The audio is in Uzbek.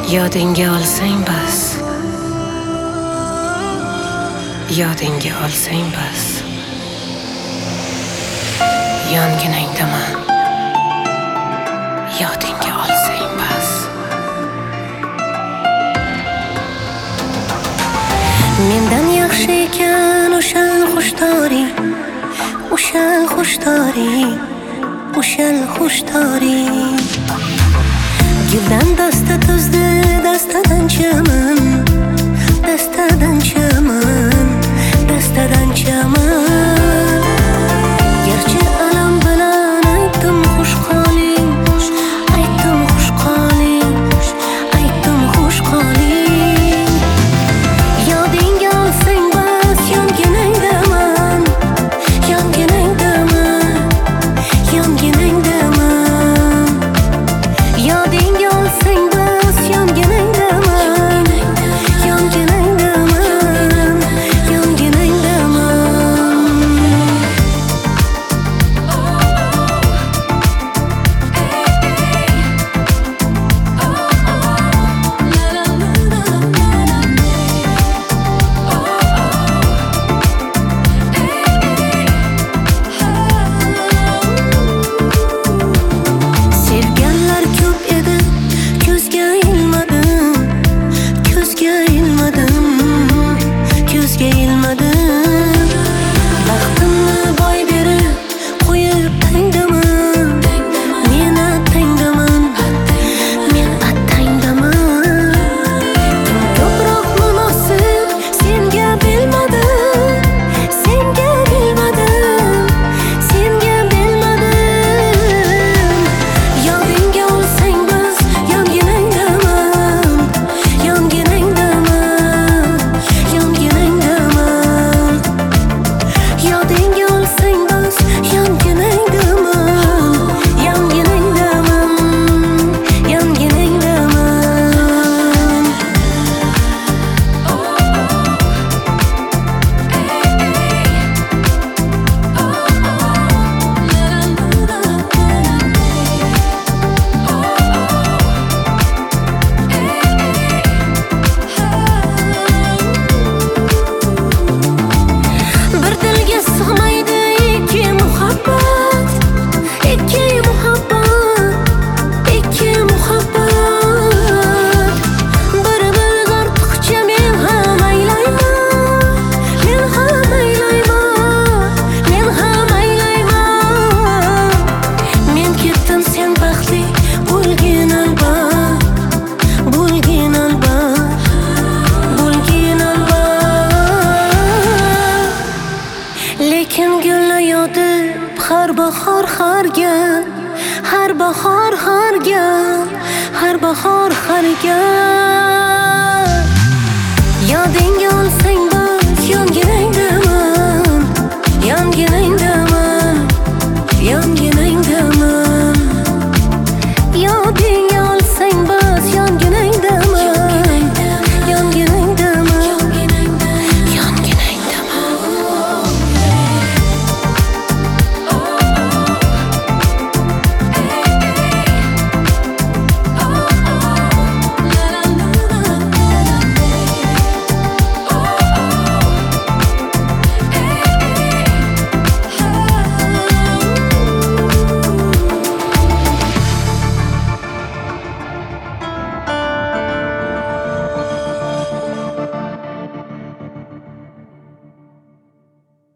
Yodingga olsang bas, yodingga olsang bas, yonginangdaman, yodingga olsang bas. Mendan yaxshi ekan o'shal xushtoring, o'shal xushtoring, o'shal xushtoring. Guldan dasta tuzdi, dastadan chaman, dastadan chaman, dastadan chaman. Garchi alam bilan aytdim xush qoling, aytdim xush qoling, aytdim xush qoling. Yodingga olsang bas, yonginangdaman, yonginangdaman, yonginangdaman. Yodingga olsang bas, yonginangdaman, yonginangdaman, yonginangdaman. Sevganlar ko'p edi, ko'zga ilmadim, ko'zga ilmadim, ko'zga ilmadim. Baxtimni boy berib qo'yib tangdaman, men attangdaman, men attangdaman. Ko'proq munosib senga bilmadim, senga bilmadim, senga bilmadim. Yodingga olsang bas, yonginangdaman, yonginangdaman, yonginangdaman. Yodingga olsang bas, yonginangdaman, yonginangdaman, yonginangdaman. Bir dilga sig'maydi ikki muhabbat, ikki muhabbat, ikki muhabbat. Bir-biriga ortiqcha men ham aylayman, men ham aylayman, men ham aylayman. Men ketdim sen baxtli bo'lgin albat, bo'lgin albat, bo'lgin albat. Lekin gullar yodib har bahor har gal, har bahor har gal, har bahor har gal. Yodingga olsang